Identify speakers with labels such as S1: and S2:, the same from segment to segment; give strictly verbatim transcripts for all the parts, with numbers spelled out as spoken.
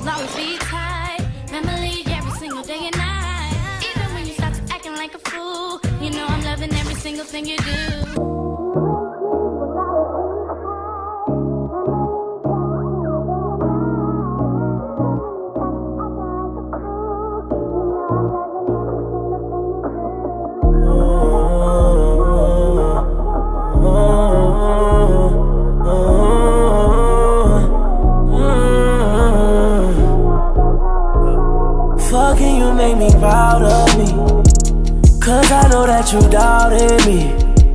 S1: will always be tight. Memory every single day and night. Even when you start to acting like a fool, you know I'm loving every single thing you do.
S2: Fucking you make me proud of me, cause I know that you doubted me.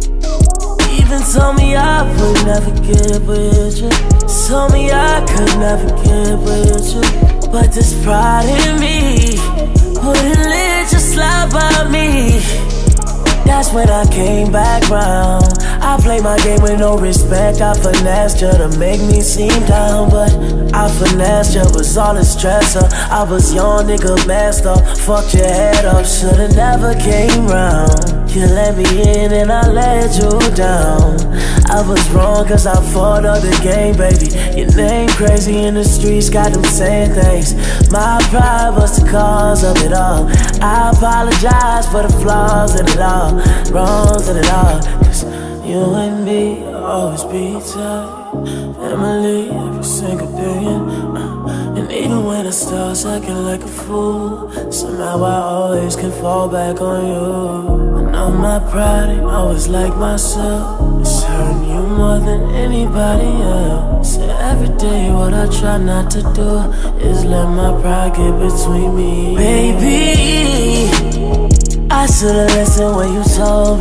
S2: Even told me I would never get with you, told me I could never get with you. But this pride in me wouldn't let you slide by me. That's when I came back round. I played my game with no respect. I finessed you to make me seem down, but I finessed you, was all a stressor. I was young, nigga, messed up, fucked your head up, shoulda never came round. You let me in and I let you down. I was wrong cause I fought up the game, baby. Your name crazy in the streets, got them saying things. My pride was the cause of it all. I apologize for the flaws in it all, wrongs in it all. Cause you and me always be tight. Emily, every single day. uh, And even when I start acting like a fool, somehow I always can fall back on you. I know my pride ain't always like myself. It's hurting you more than anybody else. So every day what I try not to do is let my pride get between me. Baby, I should've listened when you told me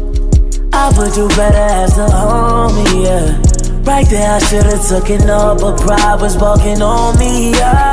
S2: I would do better as the homie, yeah. Right there I should've took it up, but pride was walking on me.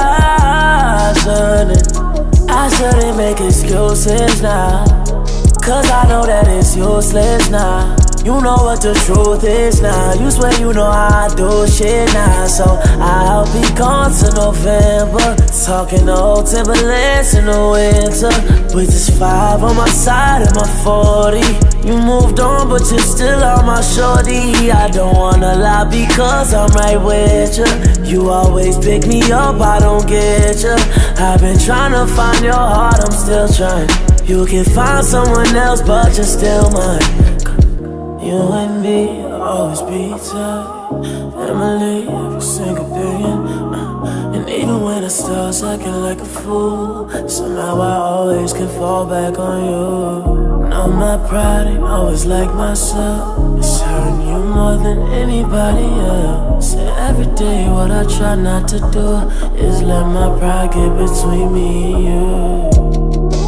S2: I shouldn't, I shouldn't make excuses now, cause I know that it's useless now. You know what the truth is now. You swear you know how I do shit now. So I'll be gone to November, talking to old Timberlands in the winter, with this five on my side and my forty. You moved on but you're still on my shorty. I don't wanna lie because I'm right with you. You always pick me up, I don't get you. I've been trying to find your heart, I'm still trying. You can find someone else but you're still mine. You and me always be tight. Emily, every single day. uh, And even when I start acting like a fool, somehow I always can fall back on you. Know my pride ain't always like myself. It's hurting you more than anybody else. So every day what I try not to do is let my pride get between me and you.